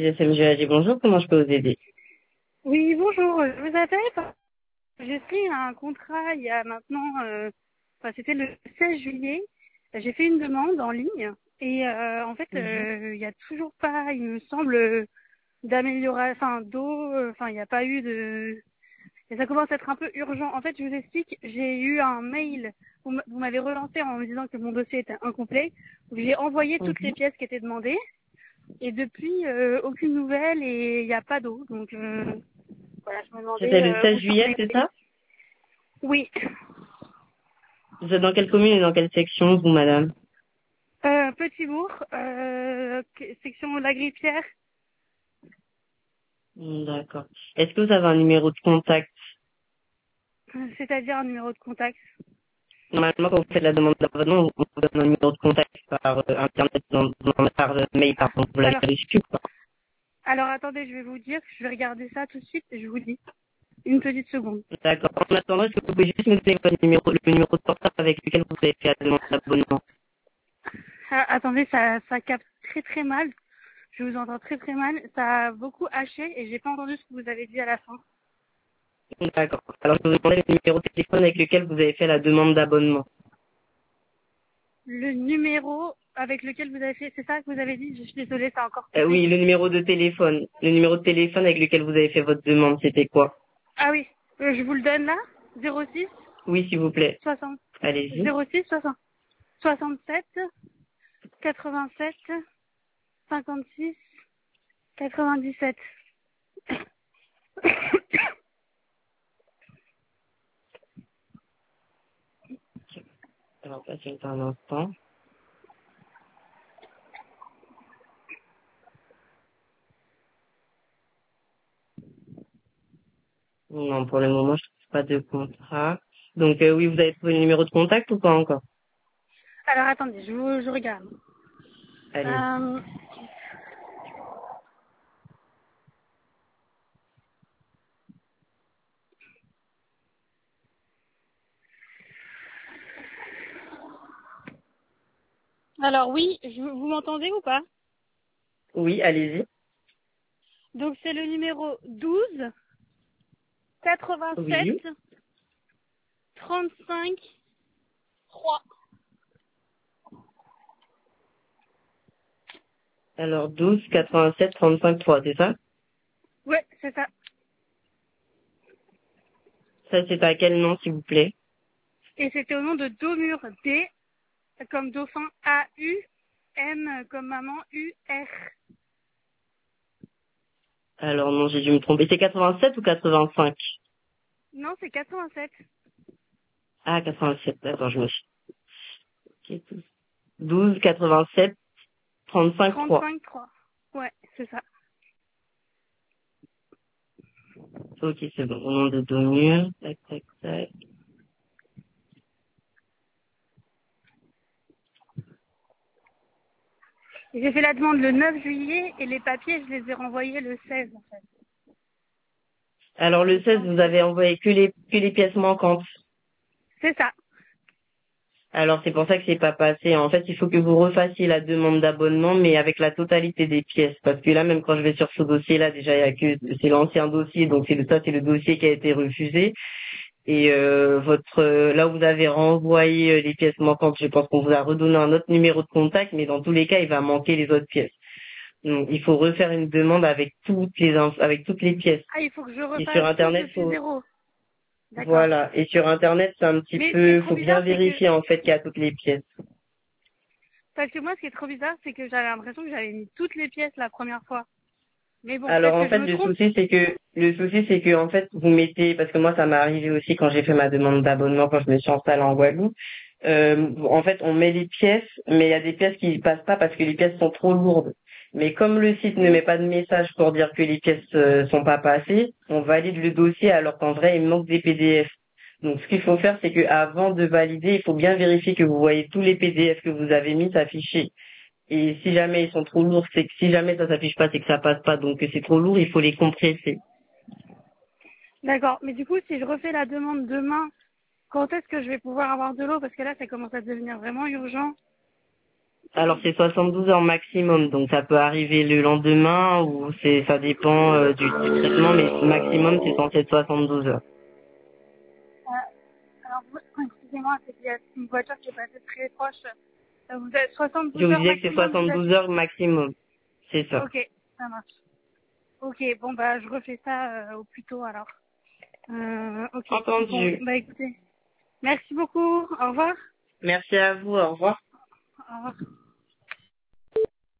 SMGAG, bonjour, comment je peux vous aider? Oui, bonjour. Je vous appelle parce que j'ai pris un contrat il y a maintenant, c'était le 16 juillet. J'ai fait une demande en ligne et en fait, il n'y a toujours pas, il me semble, d'amélioration, d'eau, il n'y a pas eu de... Et ça commence à être un peu urgent. En fait, je vous explique, j'ai eu un mail, vous m'avez relancé en me disant que mon dossier était incomplet. Donc, j'ai envoyé toutes les pièces qui étaient demandées. Et depuis, aucune nouvelle et il n'y a pas d'eau. Donc, voilà, je me demandais C'était le 16 où ça en juillet, c'est était. ça? Oui. Vous êtes dans quelle commune et dans quelle section, vous, madame? Petit bourg, section La Grippière. D'accord. Est-ce que vous avez un numéro de contact? C'est-à-dire un numéro de contact. Normalement, quand vous faites la demande d'abonnement, on vous donne un numéro de contact par internet, par mail, pardon. Vous l'avez Alors, reçu ou pas? alors attendez, je vais vous dire, je vais regarder ça tout de suite et je vous dis. Une petite seconde. D'accord. En attendant, est-ce que vous pouvez juste me donner votre numéro, le numéro de portable avec lequel vous avez fait la demande d'abonnement? Ah, attendez, ça capte très très mal. Je vous entends très très mal. Ça a beaucoup haché et j'ai pas entendu ce que vous avez dit à la fin. D'accord. Alors, je vous demandais le numéro de téléphone avec lequel vous avez fait la demande d'abonnement. Le numéro avec lequel vous avez fait, c'est ça que vous avez dit? Je suis désolée, ça a encore coupé. Oui, le numéro de téléphone. Le numéro de téléphone avec lequel vous avez fait votre demande, c'était quoi? Ah oui, je vous le donne là. 06 Oui, s'il vous plaît. 60 Allez-y. 06 60 67 87 56 97. Alors, patientez un instant. Non, pour le moment, je trouve pas de contrat. Donc, oui, vous avez trouvé le numéro de contact ou pas encore? Alors attendez, je regarde. Allez. Euh, alors oui, vous m'entendez ou pas? Oui, allez-y. Donc c'est le numéro 12 87 Oui. 35 3. Alors, 12 87 35 3, c'est ça? Ouais, c'est ça. Ça, c'est à quel nom, s'il vous plaît? Et c'était au nom de Domur, D comme dauphin, A-U, M comme maman, U-R. Alors, non, j'ai dû me tromper. C'est 87 ou 85? Non, c'est 87. Ah, 87. Attends, je me suis... Ok, 12 87 35 3. 35 3. Ouais, c'est ça. Ok, c'est bon. Au nom de Domur. Tac, tac, tac. J'ai fait la demande le 9 juillet et les papiers, je les ai renvoyés le 16 en fait. Alors, le 16, vous avez envoyé que les pièces manquantes. C'est ça. Alors, c'est pour ça que c'est pas passé. En fait, il faut que vous refassiez la demande d'abonnement, mais avec la totalité des pièces. Parce que là, même quand je vais sur ce dossier-là, déjà, il y a que, c'est l'ancien dossier, donc c'est le dossier qui a été refusé. Et, là où vous avez renvoyé les pièces manquantes, je pense qu'on vous a redonné un autre numéro de contact, mais dans tous les cas, il va manquer les autres pièces. Donc, il faut refaire une demande avec avec toutes les pièces. Ah, il faut que je Et sur refasse tout Internet, depuis zéro. D'accord. voilà. Et sur Internet, c'est un petit Mais ce qui est peu, trop faut bien bizarre, c'est que... vérifier, en fait, qu'il y a toutes les pièces. Parce que moi, ce qui est trop bizarre, c'est que j'avais l'impression que j'avais mis toutes les pièces la première fois. Mais bon, Alors peut-être en que je fait me trompe. le souci c'est que en fait vous mettez, parce que moi ça m'est arrivé aussi quand j'ai fait ma demande d'abonnement, quand je me suis installée en Guadeloupe. En fait on met les pièces, mais il y a des pièces qui passent pas parce que les pièces sont trop lourdes. Mais comme le site ne met pas de message pour dire que les pièces sont pas passées, on valide le dossier alors qu'en vrai il manque des PDF. Donc ce qu'il faut faire, c'est que avant de valider, il faut bien vérifier que vous voyez tous les PDF que vous avez mis s'afficher. Et si jamais ils sont trop lourds, c'est que si jamais ça s'affiche pas, c'est que ça passe pas. Donc c'est trop lourd, il faut les compresser. D'accord. Mais du coup, si je refais la demande demain, quand est-ce que je vais pouvoir avoir de l'eau? Parce que là, ça commence à devenir vraiment urgent. Alors c'est 72 heures maximum, donc ça peut arriver le lendemain ou ça dépend du traitement, mais maximum c'est censé être 72 heures. Alors, excusez-moi, c'est qu'il y a une voiture qui est passée très proche. Vous êtes Je 72 vous heures disais que c'est maximum, vous êtes... 72 heures maximum, c'est ça. Ok, ça marche. Ok, bon, bah, je refais ça au plus tôt, alors. Ok, bon, Entendu. bah, écoutez. Merci beaucoup, au revoir. Merci à vous, au revoir. Au revoir.